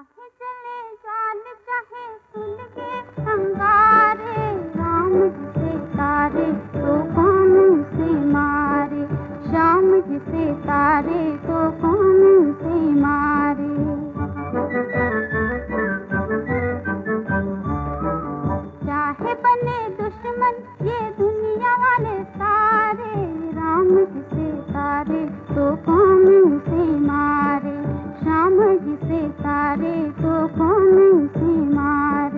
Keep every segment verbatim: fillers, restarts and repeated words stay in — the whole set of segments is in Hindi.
चाहे चले जान चाहे सुलगे अंगारे, राम जिसे तारे तो कौन उसे मारे, श्याम जिसे तारे तो कौन उसे मारे। चाहे बने दुश्मन ये दुनिया वाले सारे, राम जिसे तारे तो कौन उसे मारे, श्याम जिसे तारे तो कौन उसे मारे।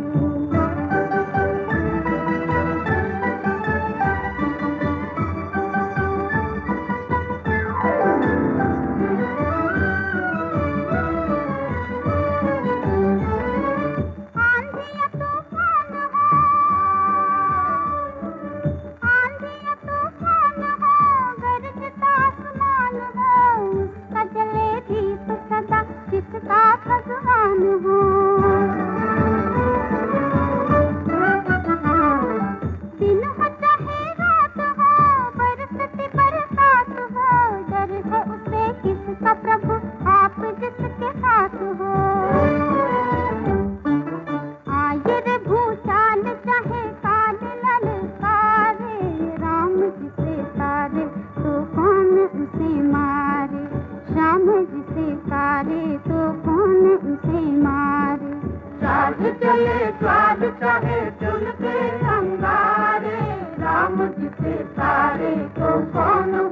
आंधिया तूफान हो, आंधिया तूफान हो, गरजता आसमान हो, उसका जले दीप सदा जिसका भगवान हो। दिन हो चाहे रात हो, बरसती बरसात हो, डर है उसे किसका प्रभु आप जिसके साथ हो। आए रे भूचाल चाहे काल ललकारे, राम जिसे तारे तो कौन उसे मारे, श्याम जिसे तारे तो कौन उसे मारे। चाहे चले ज्वाल चाहे चलते अंगारे, राम जिसे तारे तो कौन